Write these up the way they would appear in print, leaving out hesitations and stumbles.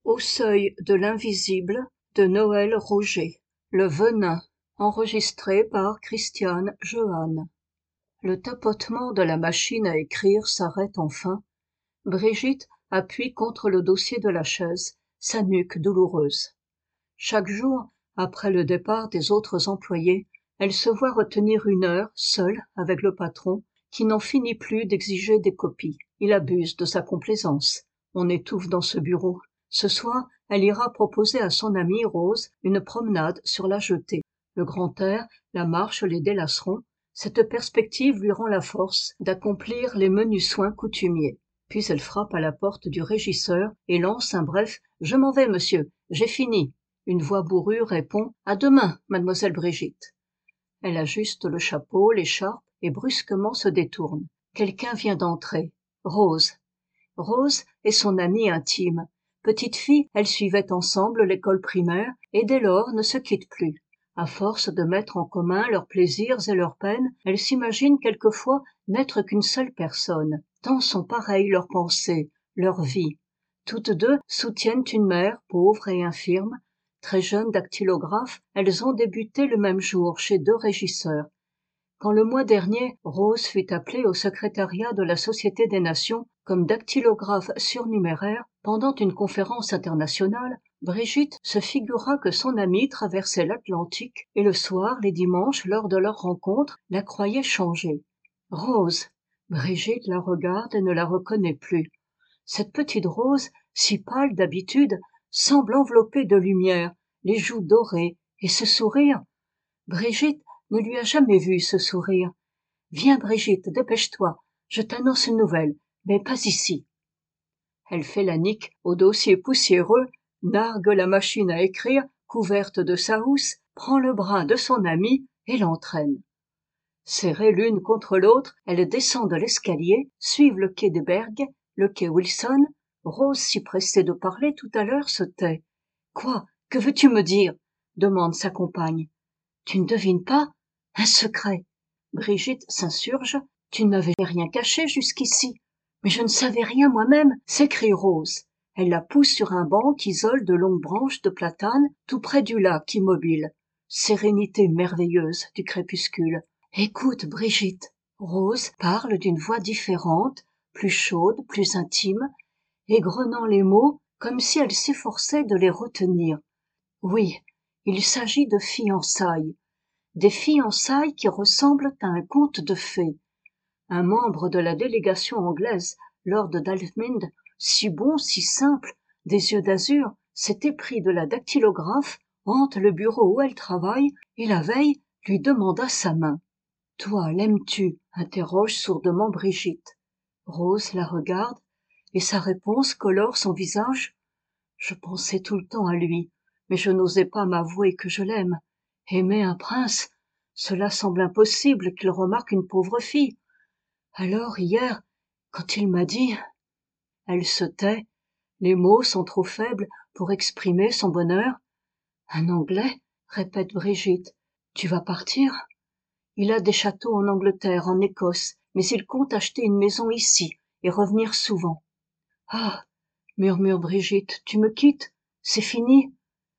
Au seuil de l'invisible de Noël Roger. Le venin. Enregistré par Christiane Johanne. Le tapotement de la machine à écrire s'arrête enfin. Brigitte appuie contre le dossier de la chaise, sa nuque douloureuse. Chaque jour, après le départ des autres employés, elle se voit retenir 1 heure, seule, avec le patron, qui n'en finit plus d'exiger des copies. Il abuse de sa complaisance. On étouffe dans ce bureau. Ce soir, elle ira proposer à son amie Rose une promenade sur la jetée. Le grand air, la marche les délaceront. Cette perspective lui rend la force d'accomplir les menus soins coutumiers. Puis elle frappe à la porte du régisseur et lance un bref « Je m'en vais, monsieur, j'ai fini ». Une voix bourrue répond « À demain, mademoiselle Brigitte ». Elle ajuste le chapeau, l'écharpe et brusquement se détourne. Quelqu'un vient d'entrer. Rose. Rose est son amie intime. Petite fille, elles suivaient ensemble l'école primaire et dès lors ne se quittent plus. À force de mettre en commun leurs plaisirs et leurs peines, elles s'imaginent quelquefois n'être qu'une seule personne, tant sont pareilles leurs pensées, leur vie. Toutes deux soutiennent une mère pauvre et infirme. Très jeunes dactylographes, elles ont débuté le même jour chez 2 régisseurs. Quand le mois dernier, Rose fut appelée au secrétariat de la Société des Nations comme dactylographe surnuméraire pendant une conférence internationale, Brigitte se figura que son amie traversait l'Atlantique et le soir, les dimanches, lors de leur rencontre, la croyait changée. Rose. Brigitte la regarde et ne la reconnaît plus. Cette petite Rose, si pâle d'habitude, semble enveloppée de lumière, les joues dorées, et ce sourire. Brigitte ne lui a jamais vu ce sourire. « Viens, Brigitte, dépêche-toi, je t'annonce une nouvelle, mais pas ici. » Elle fait la nique au dossier poussiéreux, nargue la machine à écrire, couverte de sa housse, prend le bras de son amie et l'entraîne. Serrées l'une contre l'autre, elles descendent l'escalier, suivent le quai des Bergues, le quai Wilson. Rose, si pressée de parler tout à l'heure, se tait. « Quoi? Que veux-tu me dire ?» demande sa compagne. « Tu ne devines pas? Un secret. » Brigitte s'insurge. « Tu ne m'avais rien caché jusqu'ici. »« Mais je ne savais rien moi-même, » s'écrie Rose. Elle la pousse sur un banc qu'isole de longues branches de platane, tout près du lac immobile. Sérénité merveilleuse du crépuscule. « Écoute, Brigitte. » Rose parle d'une voix différente, plus chaude, plus intime, égrenant les mots comme si elle s'efforçait de les retenir. Oui, il s'agit de fiançailles. Des fiançailles qui ressemblent à un conte de fées. Un membre de la délégation anglaise, Lord Dalminde, si bon, si simple, des yeux d'azur, s'est épris de la dactylographe, hante le bureau où elle travaille, et la veille lui demanda sa main. « Toi, l'aimes-tu » interroge sourdement Brigitte. Rose la regarde, et sa réponse colore son visage. « Je pensais tout le temps à lui, mais je n'osais pas m'avouer que je l'aime. Aimer un prince, cela semble impossible qu'il remarque une pauvre fille. Alors hier, quand il m'a dit... » Elle se tait, les mots sont trop faibles pour exprimer son bonheur. « Un Anglais ?» répète Brigitte. « Tu vas partir ?» Il a des châteaux en Angleterre, en Écosse, mais il compte acheter une maison ici et revenir souvent. « Ah !» murmure Brigitte, « tu me quittes? C'est fini ?»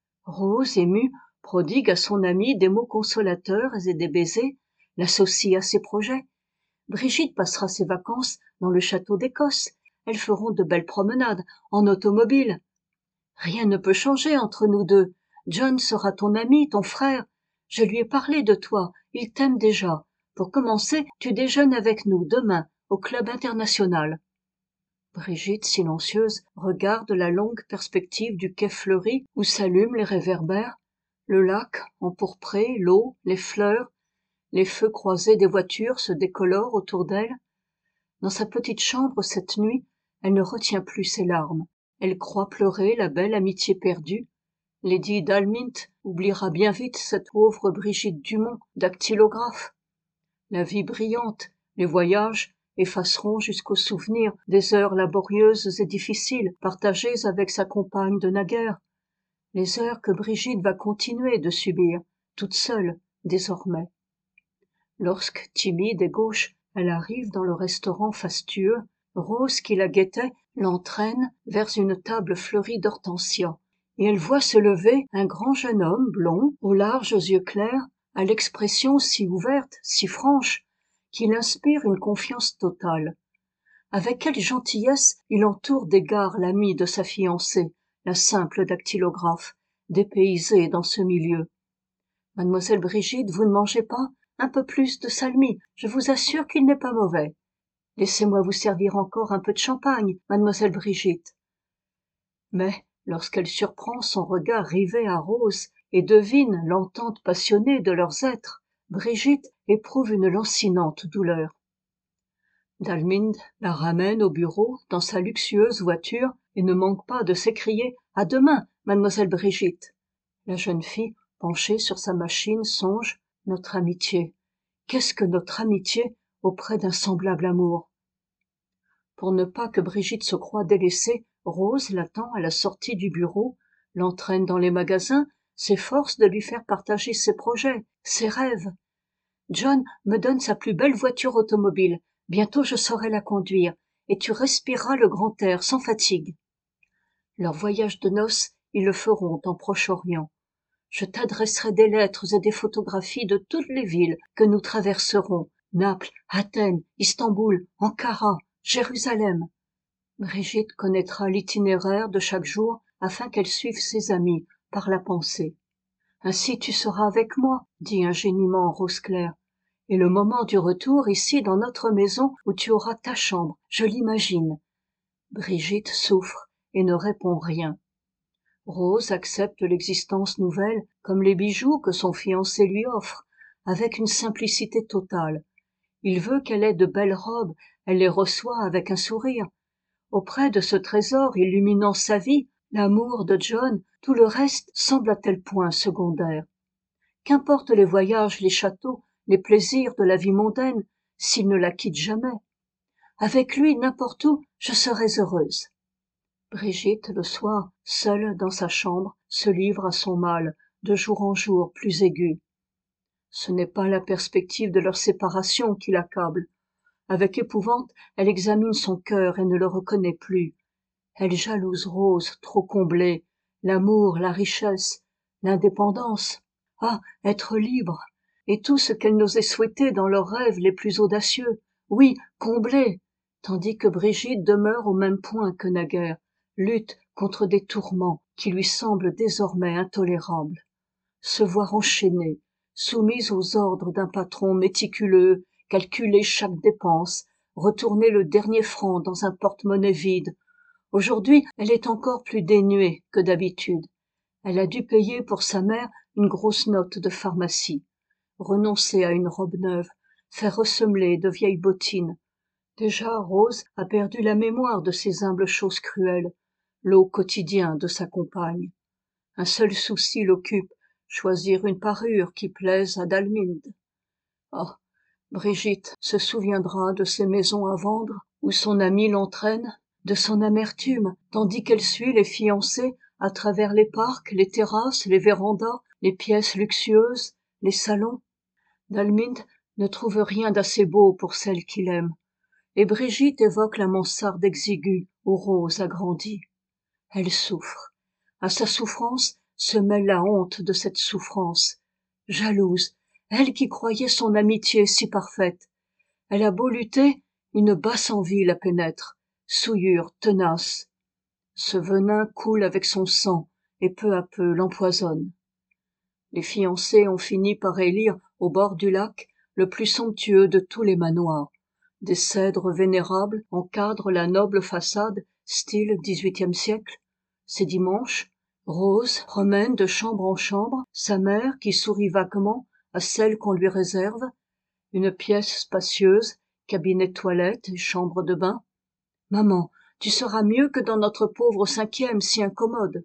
Rose, émue, prodigue à son amie des mots consolateurs et des baisers, l'associe à ses projets. Brigitte passera ses vacances dans le château d'Écosse. Elles feront de belles promenades en automobile. Rien ne peut changer entre nous deux. John sera ton ami, ton frère. Je lui ai parlé de toi, il t'aime déjà. Pour commencer, tu déjeunes avec nous demain au club international. Brigitte, silencieuse, regarde la longue perspective du quai fleuri où s'allument les réverbères, le lac empourpré, l'eau, les fleurs, les feux croisés des voitures se décolorent autour d'elle. Dans sa petite chambre cette nuit, elle ne retient plus ses larmes. Elle croit pleurer la belle amitié perdue. Lady Dalmint oubliera bien vite cette pauvre Brigitte Dumont, dactylographe. La vie brillante, les voyages, effaceront jusqu'au souvenir des heures laborieuses et difficiles partagées avec sa compagne de naguère, les heures que Brigitte va continuer de subir, toute seule, désormais. Lorsque, timide et gauche, elle arrive dans le restaurant fastueux, Rose, qui la guettait, l'entraîne vers une table fleurie d'hortensias, et elle voit se lever un grand jeune homme blond, aux larges yeux clairs, à l'expression si ouverte, si franche, qu'il inspire une confiance totale. Avec quelle gentillesse il entoure d'égards l'amie de sa fiancée, la simple dactylographe, dépaysée dans ce milieu. Mademoiselle Brigitte, vous ne mangez pas? Un peu plus de salmis, je vous assure qu'il n'est pas mauvais. Laissez-moi vous servir encore un peu de champagne, mademoiselle Brigitte. Mais, lorsqu'elle surprend son regard rivé à Rose et devine l'entente passionnée de leurs êtres, Brigitte éprouve une lancinante douleur. Dalminde la ramène au bureau dans sa luxueuse voiture et ne manque pas de s'écrier « À demain, mademoiselle Brigitte !» La jeune fille, penchée sur sa machine, songe « Notre amitié. Qu'est-ce que notre amitié auprès d'un semblable amour ?» Pour ne pas que Brigitte se croie délaissée, Rose l'attend à la sortie du bureau, l'entraîne dans les magasins, s'efforce de lui faire partager ses projets, ses rêves. John me donne sa plus belle voiture automobile. Bientôt je saurai la conduire, et tu respireras le grand air sans fatigue. Leur voyage de noces, ils le feront en Proche-Orient. Je t'adresserai des lettres et des photographies de toutes les villes que nous traverserons, Naples, Athènes, Istanbul, Ankara, Jérusalem. Brigitte connaîtra l'itinéraire de chaque jour afin qu'elle suive ses amis par la pensée. Ainsi tu seras avec moi, dit ingénument Rose Claire. Et le moment du retour ici dans notre maison où tu auras ta chambre, je l'imagine. Brigitte souffre et ne répond rien. Rose accepte l'existence nouvelle comme les bijoux que son fiancé lui offre, avec une simplicité totale. Il veut qu'elle ait de belles robes, elle les reçoit avec un sourire. Auprès de ce trésor illuminant sa vie, l'amour de John, tout le reste semble à tel point secondaire. Qu'importent les voyages, les châteaux, les plaisirs de la vie mondaine, s'il ne la quitte jamais. Avec lui, n'importe où, je serais heureuse. Brigitte, le soir, seule dans sa chambre, se livre à son mal, de jour en jour plus aigu. Ce n'est pas la perspective de leur séparation qui l'accable. Avec épouvante, elle examine son cœur et ne le reconnaît plus. Elle jalouse Rose, trop comblée, l'amour, la richesse, l'indépendance. Ah, être libre, et tout ce qu'elle n'osait souhaiter dans leurs rêves les plus audacieux, oui, comblée, tandis que Brigitte demeure au même point que naguère, lutte contre des tourments qui lui semblent désormais intolérables. Se voir enchaînée, soumise aux ordres d'un patron méticuleux, calculer chaque dépense, retourner le dernier franc dans un porte-monnaie vide. Aujourd'hui, elle est encore plus dénuée que d'habitude. Elle a dû payer pour sa mère une grosse note de pharmacie, renoncer à une robe neuve, faire ressemeler de vieilles bottines. Déjà, Rose a perdu la mémoire de ces humbles choses cruelles, lot quotidien de sa compagne. Un seul souci l'occupe, choisir une parure qui plaise à Dalminde. Oh, Brigitte se souviendra de ces maisons à vendre où son ami l'entraîne, de son amertume, tandis qu'elle suit les fiancés à travers les parcs, les terrasses, les vérandas, les pièces luxueuses, les salons. Dalminde ne trouve rien d'assez beau pour celle qu'il aime, et Brigitte évoque la mansarde exiguë où Rose a grandi. Elle souffre. À sa souffrance se mêle la honte de cette souffrance. Jalouse, elle qui croyait son amitié si parfaite. Elle a beau lutter, une basse envie la pénètre, souillure tenace. Ce venin coule avec son sang et peu à peu l'empoisonne. Les fiancés ont fini par élire au bord du lac le plus somptueux de tous les manoirs. Des cèdres vénérables encadrent la noble façade, style XVIIIe siècle. C'est dimanche. Rose promène de chambre en chambre sa mère qui sourit vaguement à celle qu'on lui réserve. Une pièce spacieuse, cabinet de toilette et chambre de bain. Maman, tu seras mieux que dans notre pauvre 5e si incommode.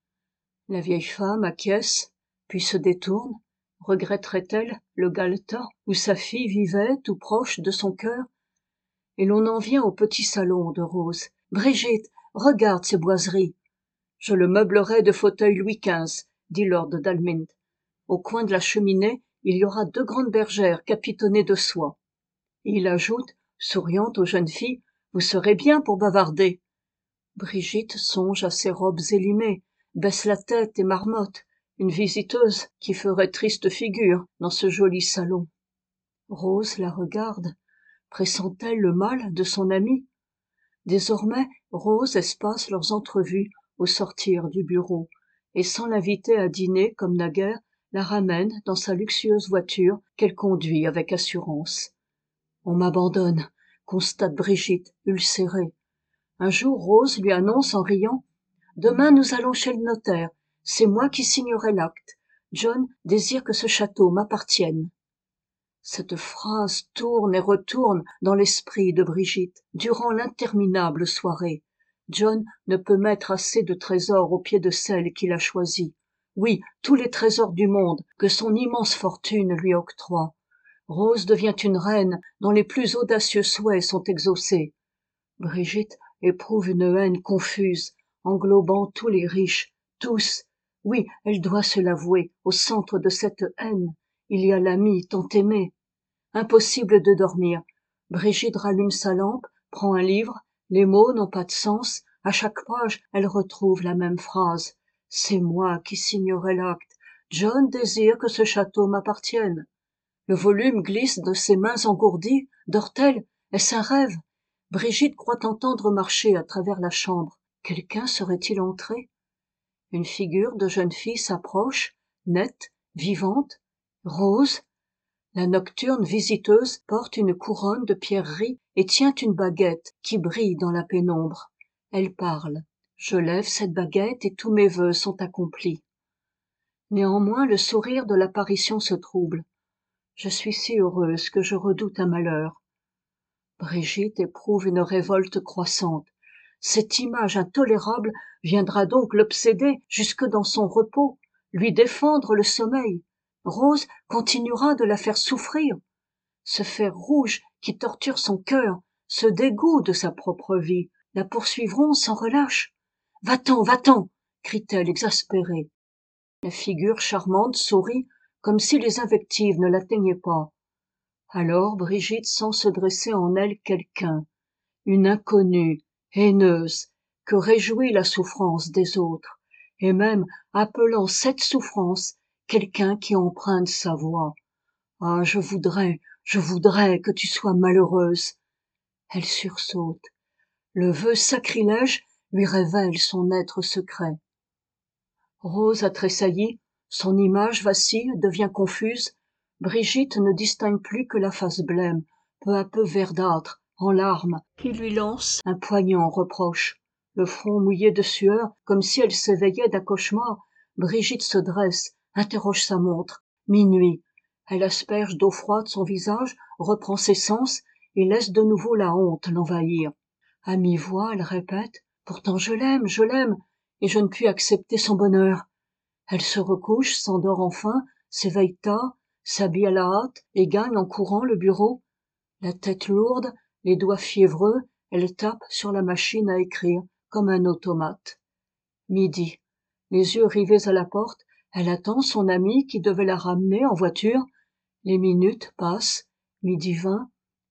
La vieille femme acquiesce, puis se détourne. Regretterait-elle le galetas où sa fille vivait tout proche de son cœur? Et l'on en vient au petit salon de Rose. Brigitte, regarde ces boiseries. Je le meublerai de fauteuils Louis XV, dit lord Dalminde. Au coin de la cheminée, il y aura 2 grandes bergères capitonnées de soie. Et il ajoute, souriant aux jeunes filles, vous serez bien pour bavarder. Brigitte songe à ses robes élimées, baisse la tête et marmotte, une visiteuse qui ferait triste figure dans ce joli salon. Rose la regarde, pressent-elle le mal de son amie? Désormais, Rose espace leurs entrevues au sortir du bureau, et sans l'inviter à dîner comme naguère, la ramène dans sa luxueuse voiture qu'elle conduit avec assurance. On m'abandonne, constate Brigitte, ulcérée. Un jour, Rose lui annonce en riant: demain nous allons chez le notaire, c'est moi qui signerai l'acte. John désire que ce château m'appartienne. Cette phrase tourne et retourne dans l'esprit de Brigitte durant l'interminable soirée. John ne peut mettre assez de trésors aux pieds de celle qu'il a choisie. Oui, tous les trésors du monde que son immense fortune lui octroie. Rose devient une reine dont les plus audacieux souhaits sont exaucés. Brigitte éprouve une haine confuse, englobant tous les riches, tous. Oui, elle doit se l'avouer, au centre de cette haine, il y a l'ami tant aimé. Impossible de dormir. Brigitte rallume sa lampe, prend un livre, les mots n'ont pas de sens, à chaque page elle retrouve la même phrase. C'est moi qui signerai l'acte. John désire que ce château m'appartienne. Le volume glisse de ses mains engourdies. Dort-elle? Est-ce un rêve? Brigitte croit entendre marcher à travers la chambre. Quelqu'un serait-il entré? Une figure de jeune fille s'approche, nette, vivante. Rose? La nocturne visiteuse porte une couronne de pierreries et tient une baguette qui brille dans la pénombre. Elle parle. Je lève cette baguette et tous mes vœux sont accomplis. Néanmoins, le sourire de l'apparition se trouble. Je suis si heureuse que je redoute un malheur. Brigitte éprouve une révolte croissante. Cette image intolérable viendra donc l'obséder jusque dans son repos, lui défendre le sommeil. Rose continuera de la faire souffrir. Ce fer rouge qui torture son cœur, ce dégoût de sa propre vie, la poursuivront sans relâche. Va-t'en, va-t'en, crie-t-elle exaspérée. La figure charmante sourit comme si les invectives ne l'atteignaient pas. Alors Brigitte sent se dresser en elle quelqu'un, une inconnue, haineuse, que réjouit la souffrance des autres, et même, appelant cette souffrance, quelqu'un qui emprunte sa voix. Ah, je voudrais que tu sois malheureuse. Elle sursaute. Le vœu sacrilège lui révèle son être secret. Rose a tressailli, son image vacille, devient confuse. Brigitte ne distingue plus que la face blême, peu à peu verdâtre, en larmes, qui lui lance un poignant reproche. Le front mouillé de sueur, comme si elle s'éveillait d'un cauchemar, Brigitte se dresse, interroge sa montre. Minuit. Elle asperge d'eau froide son visage, reprend ses sens et laisse de nouveau la honte l'envahir. À mi-voix, elle répète: pourtant je l'aime, et je ne puis accepter son bonheur. Elle se recouche, s'endort enfin, s'éveille tard, s'habille à la hâte et gagne en courant le bureau. La tête lourde, les doigts fiévreux, elle tape sur la machine à écrire comme un automate. Midi. Les yeux rivés à la porte, elle attend son ami qui devait la ramener en voiture. Les minutes passent, 12h20,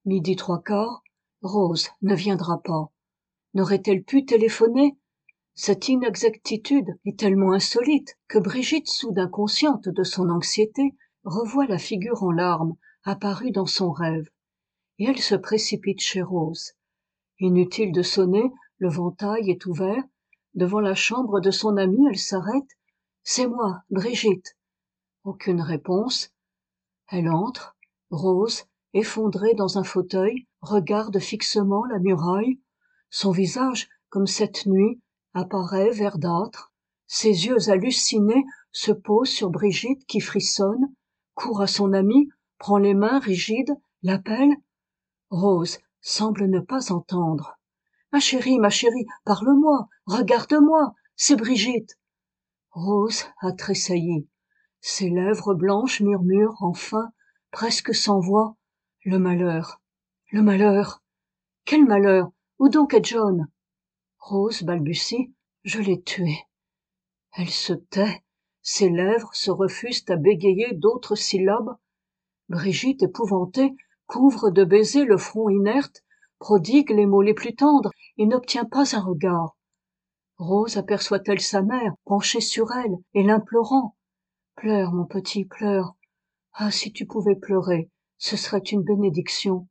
12h15, Rose ne viendra pas. N'aurait-elle pu téléphoner? Cette inexactitude est tellement insolite que Brigitte, soudain consciente de son anxiété, revoit la figure en larmes apparue dans son rêve. Et elle se précipite chez Rose. Inutile de sonner, le ventail est ouvert. Devant la chambre de son amie, elle s'arrête. « C'est moi, Brigitte. » Aucune réponse. Elle entre. Rose, effondrée dans un fauteuil, regarde fixement la muraille. Son visage, comme cette nuit, apparaît verdâtre. Ses yeux hallucinés se posent sur Brigitte qui frissonne, court à son amie, prend les mains rigides, l'appelle. Rose semble ne pas entendre. « Ma chérie, parle-moi, regarde-moi, c'est Brigitte. » Rose a tressailli. Ses lèvres blanches murmurent enfin, presque sans voix: « Le malheur, le malheur. Quel malheur? Où donc est John? » Rose balbutie: « Je l'ai tué. » Elle se tait, ses lèvres se refusent à bégayer d'autres syllabes. Brigitte, épouvantée, couvre de baisers le front inerte, prodigue les mots les plus tendres et n'obtient pas un regard. Rose aperçoit-elle sa mère penchée sur elle et l'implorant. Pleure, mon petit, pleure. Ah, si tu pouvais pleurer, ce serait une bénédiction.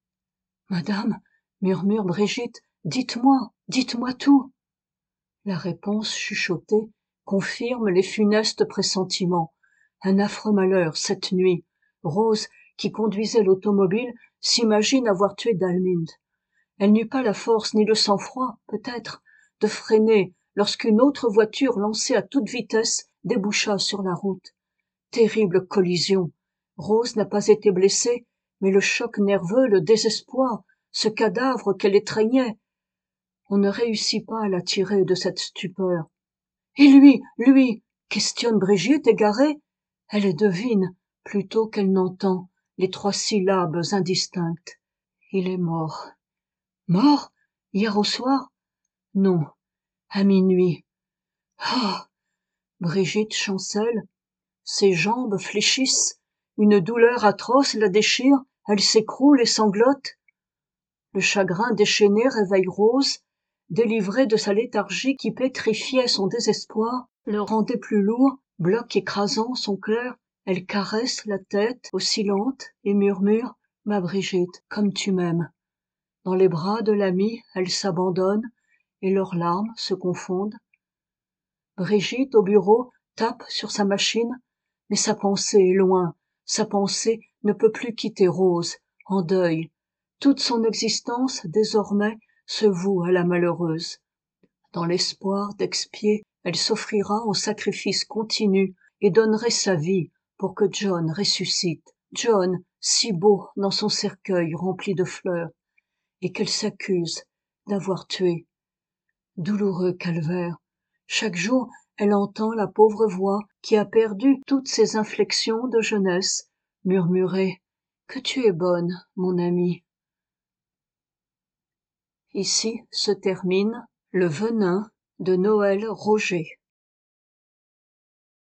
Madame, murmure Brigitte, dites-moi tout. La réponse chuchotée confirme les funestes pressentiments. Un affreux malheur, cette nuit. Rose, qui conduisait l'automobile, s'imagine avoir tué Dalminde. Elle n'eut pas la force ni le sang-froid, peut-être, de freiner lorsqu'une autre voiture lancée à toute vitesse déboucha sur la route. Terrible collision. Rose n'a pas été blessée, mais le choc nerveux, le désespoir, ce cadavre qu'elle étreignait, on ne réussit pas à la tirer de cette stupeur. Et lui, questionne Brigitte égarée. Elle devine, plutôt qu'elle n'entend, les 3 syllabes indistinctes. Il est mort. Mort? Hier au soir? Non, à minuit. Ah! Brigitte chancelle. Ses jambes fléchissent. Une douleur atroce la déchire. Elle s'écroule et sanglote. Le chagrin déchaîné réveille Rose, délivrée de sa léthargie qui pétrifiait son désespoir, le rendait plus lourd, bloc écrasant son cœur. Elle caresse la tête, oscillante, et murmure « Ma Brigitte, comme tu m'aimes ». Dans les bras de l'amie, elle s'abandonne, et leurs larmes se confondent. Brigitte, au bureau, tape sur sa machine, mais sa pensée est loin, sa pensée ne peut plus quitter Rose, en deuil. Toute son existence, désormais, se voue à la malheureuse. Dans l'espoir d'expier, elle s'offrira en sacrifice continu et donnerait sa vie pour que John ressuscite. John, si beau dans son cercueil rempli de fleurs, et qu'elle s'accuse d'avoir tué. Douloureux calvaire. Chaque jour, elle entend la pauvre voix qui a perdu toutes ses inflexions de jeunesse murmurer « Que tu es bonne, mon amie ». Ici se termine Le Venin de Noël Roger.